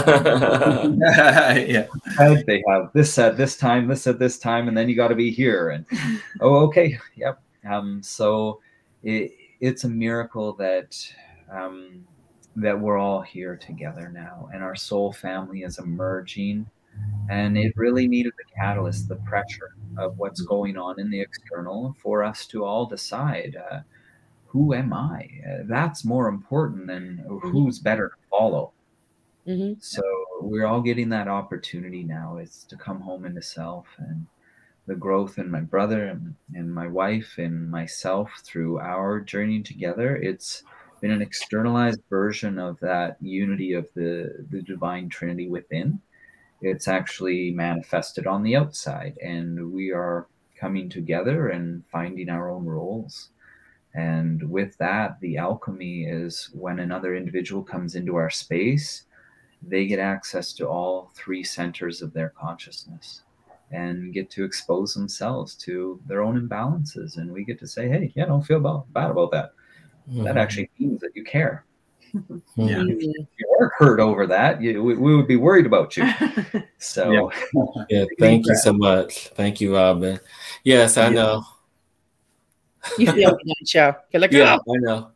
[SPEAKER 3] they have this at this time, this at this time, and then you got to be here. And oh, okay, yep. So it's a miracle that we're all here together now, and our soul family is emerging. And it really needed the catalyst, the pressure of what's going on in the external for us to all decide, who am I? That's more important than who's better to follow. So we're all getting that opportunity now, is to come home into self, and the growth in my brother and my wife and myself through our journey together. It's been an externalized version of that unity of the divine Trinity within. It's actually manifested on the outside, and we are coming together and finding our own roles. And with that, the alchemy is when another individual comes into our space, they get access to all three centers of their consciousness and get to expose themselves to their own imbalances. And we get to say, hey, don't feel bad about that. That actually means that you care. If you weren't hurt over that, we would be worried about you. So
[SPEAKER 1] thank you so much. Thank you, Robin. Yes, I know.
[SPEAKER 2] You feel it, Joe. You're like,
[SPEAKER 1] I know.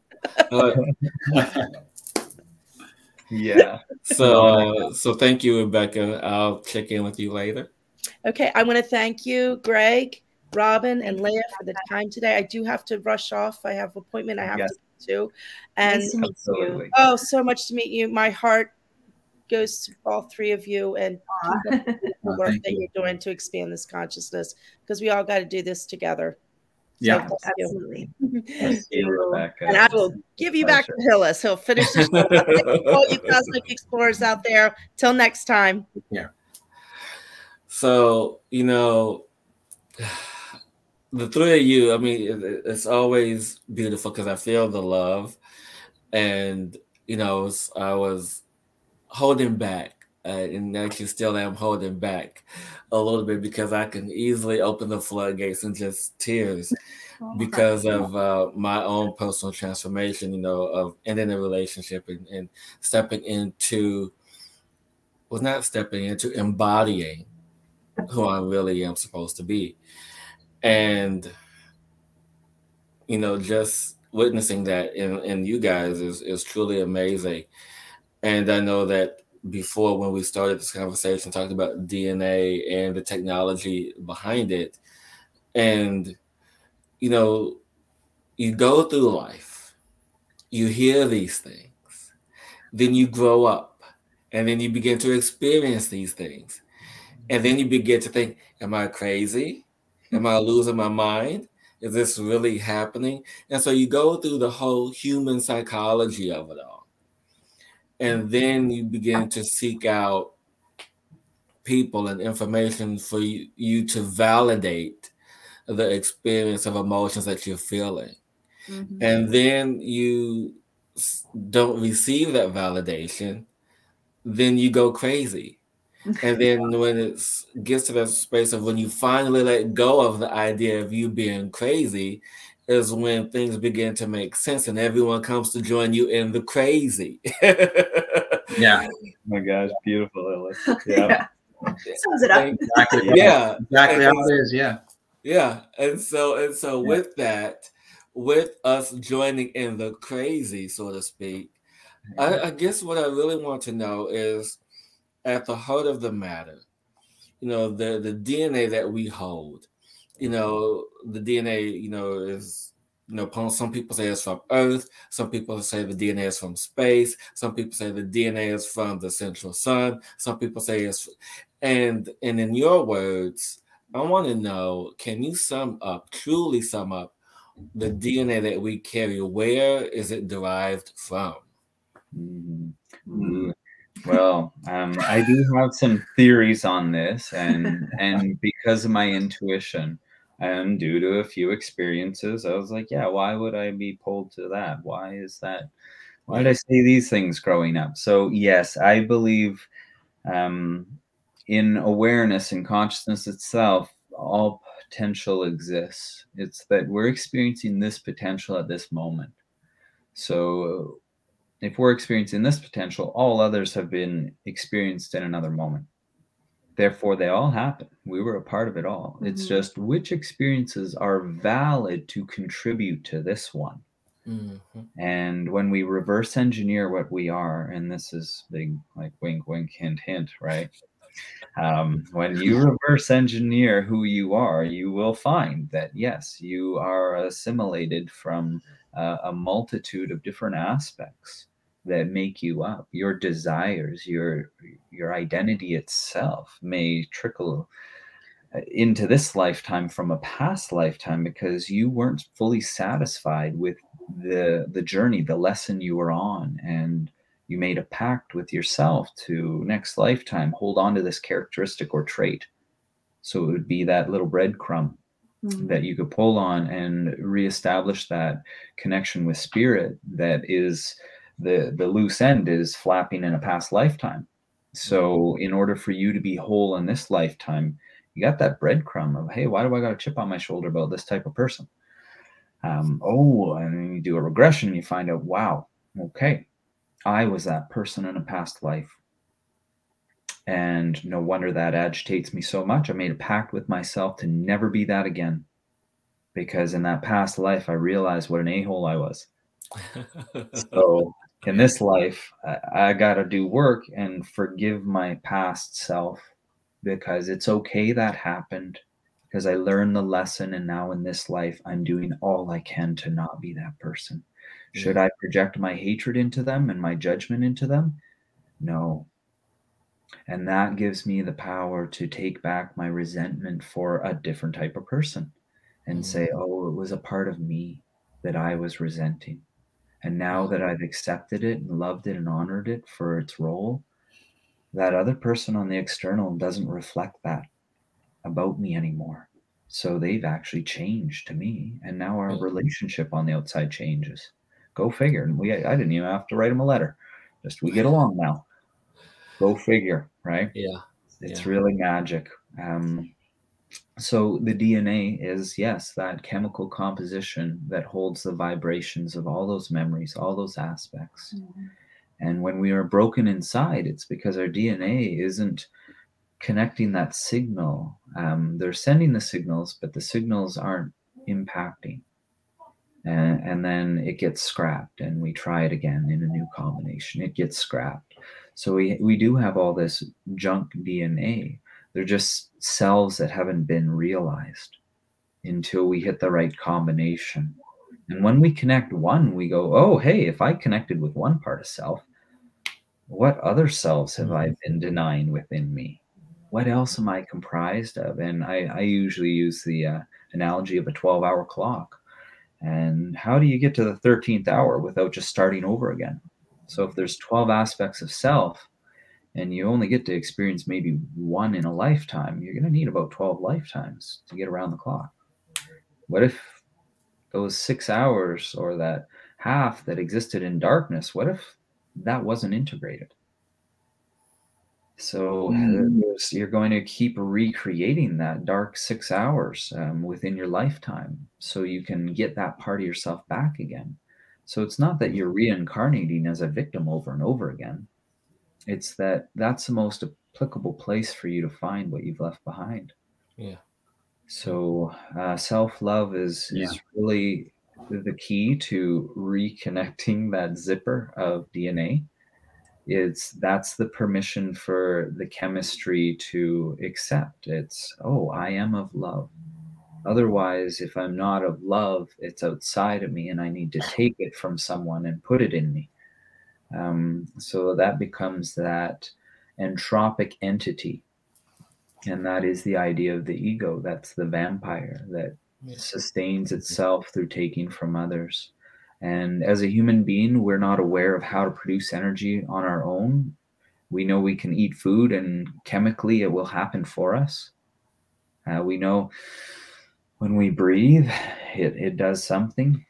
[SPEAKER 1] So thank you, Rebecca. I'll check in with you later.
[SPEAKER 2] Okay, I want to thank you, Greg, Robin, and Leah for the time today. I do have to rush off. I have an appointment I have to go to. And
[SPEAKER 5] nice to meet you.
[SPEAKER 2] Oh, so much to meet you. My heart goes to all three of you, and keep up the work that you're doing to expand this consciousness, because we all got to do this together.
[SPEAKER 4] Yeah,
[SPEAKER 2] so
[SPEAKER 5] absolutely.
[SPEAKER 3] Thank you, Rebecca.
[SPEAKER 2] And I will give you back to Hillis. He'll finish the show. All you cosmic explorers out there. Till next time.
[SPEAKER 4] Yeah.
[SPEAKER 1] So, you know, the three of you, I mean, it's always beautiful because I feel the love. And, you know, I was holding back, and actually still am holding back a little bit, because I can easily open the floodgates and just tears because of my own personal transformation, you know, of ending a relationship and stepping into, well, not stepping into, embodying who I really am supposed to be. And, you know, just witnessing that in you guys is truly amazing. And I know that before, when we started this conversation, talking about DNA and the technology behind it. And, you know, you go through life, you hear these things, then you grow up, and then you begin to experience these things. And then you begin to think, am I crazy? Am I losing my mind? Is this really happening? And so you go through the whole human psychology of it all. And then you begin to seek out people and information for you to validate the experience of emotions that you're feeling. Mm-hmm. And then you don't receive that validation, then you go crazy. And then when it gets to that space of when you finally let go of the idea of you being crazy, is when things begin to make sense and everyone comes to join you in the crazy.
[SPEAKER 4] Yeah.
[SPEAKER 3] Oh my gosh, beautiful, Hillis. Yeah.
[SPEAKER 5] Sums it up.
[SPEAKER 4] Exactly.
[SPEAKER 1] Yeah.
[SPEAKER 4] Exactly how it is. Yeah.
[SPEAKER 1] Yeah. And so with that, with us joining in the crazy, so to speak, I guess what I really want to know is, at the heart of the matter, you know, the DNA that we hold, you know, the DNA, you know, is, you know, some people say it's from Earth. Some people say the DNA is from space. Some people say the DNA is from the central sun. Some people say it's, and in your words, I want to know, can you truly sum up the DNA that we carry? Where is it derived from?
[SPEAKER 3] Mm-hmm. Well, I do have some theories on this, and because of my intuition and due to a few experiences, I was like, yeah, why would I be pulled to that? Why is that? Why did I say these things growing up? So yes, I believe in awareness and consciousness itself, all potential exists. It's that we're experiencing this potential at this moment. So if we're experiencing this potential, all others have been experienced in another moment. Therefore, they all happen. We were a part of it all. Mm-hmm. It's just which experiences are valid to contribute to this one. Mm-hmm. And when we reverse engineer what we are, and this is big, like wink, wink, hint, hint, right? When you reverse engineer who you are, you will find that, yes, you are assimilated from a multitude of different aspects that make you up. Your desires, your identity itself may trickle into this lifetime from a past lifetime because you weren't fully satisfied with the journey, the lesson you were on, and you made a pact with yourself to next lifetime hold on to this characteristic or trait. So it would be that little breadcrumb that you could pull on and reestablish that connection with spirit that is the loose end is flapping in a past lifetime. So in order for you to be whole in this lifetime, you got that breadcrumb of, hey, why do I got a chip on my shoulder about this type of person? And then you do a regression and you find out, wow, okay, I was that person in a past life. And no wonder that agitates me so much. I made a pact with myself to never be that again. Because in that past life, I realized what an a-hole I was. So in this life, I got to do work and forgive my past self because it's okay that happened, because I learned the lesson, and now in this life I'm doing all I can to not be that person. Should I project my hatred into them and my judgment into them? No. And that gives me the power to take back my resentment for a different type of person and say, oh, it was a part of me that I was resenting. And now that I've accepted it and loved it and honored it for its role, that other person on the external doesn't reflect that about me anymore. So they've actually changed to me. And now our relationship on the outside changes. Go figure. And I didn't even have to write him a letter. Just we get along now. Go figure, right?
[SPEAKER 1] Yeah.
[SPEAKER 3] It's really magic. So the DNA is, yes, that chemical composition that holds the vibrations of all those memories, all those aspects. And when we are broken inside, it's because our DNA isn't connecting that signal. They're sending the signals, but the signals aren't impacting. And then it gets scrapped, and we try it again in a new combination. It gets scrapped. So we do have all this junk DNA. They're just cells that haven't been realized until we hit the right combination. And when we connect one, we go, oh, hey, if I connected with one part of self, what other selves have I been denying within me? What else am I comprised of? And I usually use the analogy of a 12-hour clock. And how do you get to the 13th hour without just starting over again? So if there's 12 aspects of self and you only get to experience maybe one in a lifetime, you're going to need about 12 lifetimes to get around the clock. What if those 6 hours or that half that existed in darkness, what if that wasn't integrated? So you're going to keep recreating that dark 6 hours within your lifetime so you can get that part of yourself back again. So it's not that you're reincarnating as a victim over and over again. It's that that's the most applicable place for you to find what you've left behind.
[SPEAKER 1] Yeah.
[SPEAKER 3] So self-love is really the key to reconnecting that zipper of DNA. That's the permission for the chemistry to accept. It's, oh, I am of love. Otherwise, if I'm not of love, it's outside of me and I need to take it from someone and put it in me. So that becomes that entropic entity. And that is the idea of the ego. That's the vampire that sustains itself through taking from others. And as a human being, we're not aware of how to produce energy on our own. We know we can eat food and chemically it will happen for us. We know when we breathe, it does something.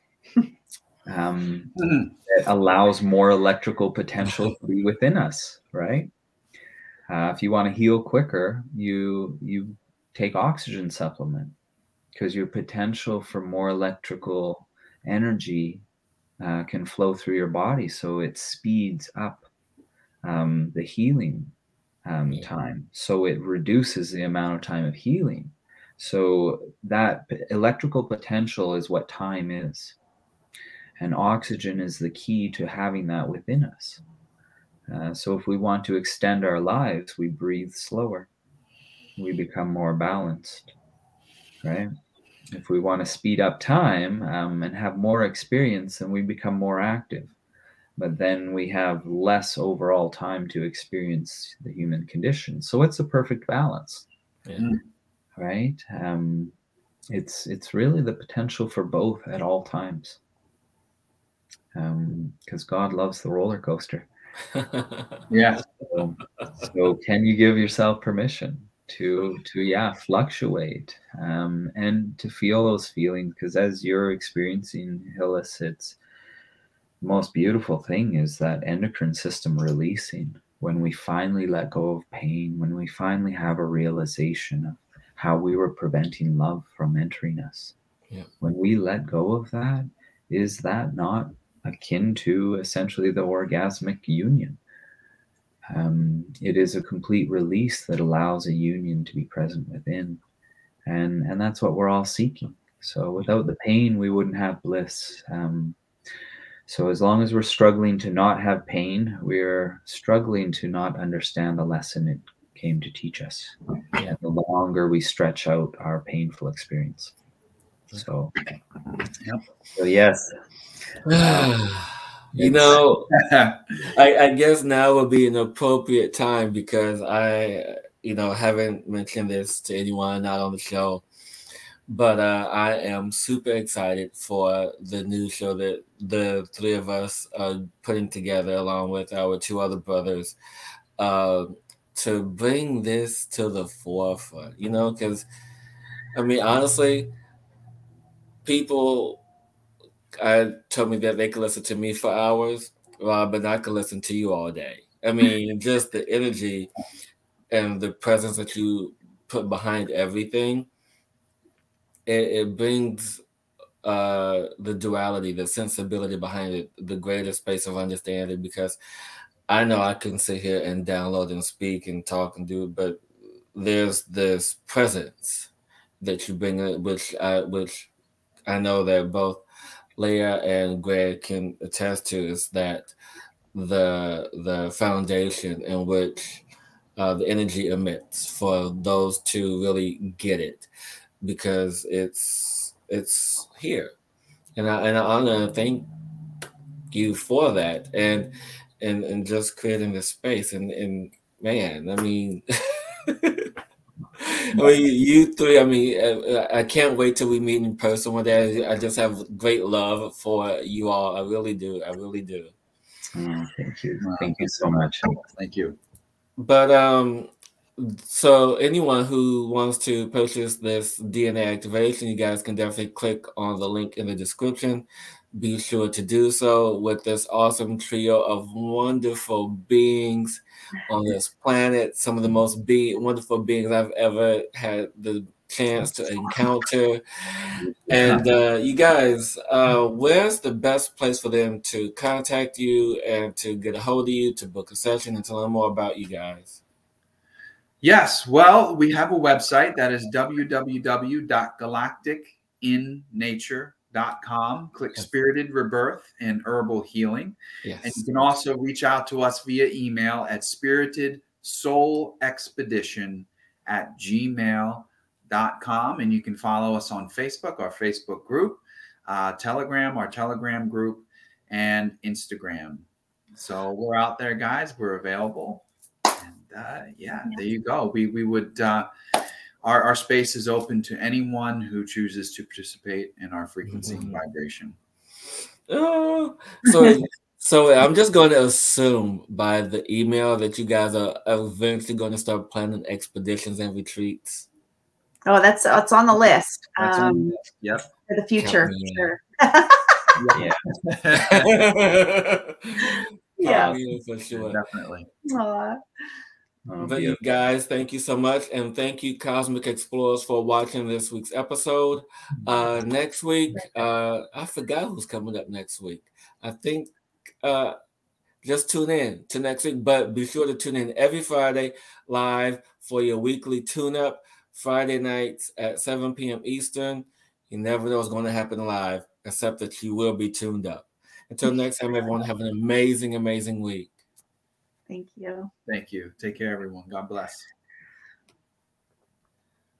[SPEAKER 3] It allows more electrical potential to be within us, right? If you want to heal quicker, you take oxygen supplement because your potential for more electrical energy can flow through your body, so it speeds up the healing time. So it reduces the amount of time of healing. So that electrical potential is what time is. And oxygen is the key to having that within us. So if we want to extend our lives, we breathe slower. We become more balanced, right? If we want to speed up time and have more experience, then we become more active. But then we have less overall time to experience the human condition. So it's a perfect balance, right? It's really the potential for both at all times. Because God loves the roller coaster.
[SPEAKER 4] Yeah.
[SPEAKER 3] So can you give yourself permission to fluctuate and to feel those feelings? Because as you're experiencing, Hillis, it's the most beautiful thing is that endocrine system releasing when we finally let go of pain, when we finally have a realization of how we were preventing love from entering us.
[SPEAKER 1] Yeah.
[SPEAKER 3] When we let go of that, is that not akin to essentially the orgasmic union? It is a complete release that allows a union to be present within. And that's what we're all seeking. So without the pain, we wouldn't have bliss. So as long as we're struggling to not have pain, we're struggling to not understand the lesson it came to teach us. And the longer we stretch out our painful experience. So, so yes.
[SPEAKER 1] You know, I guess now would be an appropriate time because I, haven't mentioned this to anyone not on the show, but I am super excited for the new show that the three of us are putting together along with our two other brothers to bring this to the forefront, because, honestly, people told me that they could listen to me for hours, but I could listen to you all day. Just the energy and the presence that you put behind everything, it brings the duality, the sensibility behind it, the greater space of understanding, because I know I can sit here and download and speak and talk and do it, but there's this presence that you bring in, which I know that both Leah and Greg can attest to, is that the foundation in which the energy emits for those to really get it, because it's here, and I honor and thank you for that, and just creating this space, and man, you three, I can't wait till we meet in person one day. I just have great love for you all. I really do.
[SPEAKER 3] Thank you. Thank you so much.
[SPEAKER 4] Thank you.
[SPEAKER 1] But so anyone who wants to purchase this DNA activation, you guys can definitely click on the link in the description. Be sure to do so with this awesome trio of wonderful beings on this planet. Some of the most wonderful beings I've ever had the chance to encounter. And you guys, where's the best place for them to contact you and to get a hold of you, to book a session, and to learn more about you guys?
[SPEAKER 4] Yes, well, we have a website that is www.galacticinnature.com. Click Spirited Rebirth and Herbal Healing.
[SPEAKER 1] Yes.
[SPEAKER 4] And you can also reach out to us via email at spiritedsoulexpedition@gmail.com. And you can follow us on Facebook, our Facebook group, Telegram, our Telegram group, and Instagram. So we're out there, guys. We're available. And there you go. We would our space is open to anyone who chooses to participate in our frequency and vibration.
[SPEAKER 1] So I'm just going to assume by the email that you guys are eventually going to start planning expeditions and retreats.
[SPEAKER 5] Oh, that's on the list.
[SPEAKER 4] Yep.
[SPEAKER 5] For the future, sure.
[SPEAKER 1] Yeah, for sure.
[SPEAKER 4] Definitely.
[SPEAKER 5] Aww.
[SPEAKER 1] But you guys, thank you so much. And thank you, Cosmic Explorers, for watching this week's episode. Next week, I forgot who's coming up next week. I think just tune in to next week, but be sure to tune in every Friday live for your weekly tune-up, Friday nights at 7 p.m. Eastern. You never know what's going to happen live, except that you will be tuned up. Until next time, everyone, have an amazing, amazing week.
[SPEAKER 5] Thank you.
[SPEAKER 4] Thank you. Take care, everyone. God bless.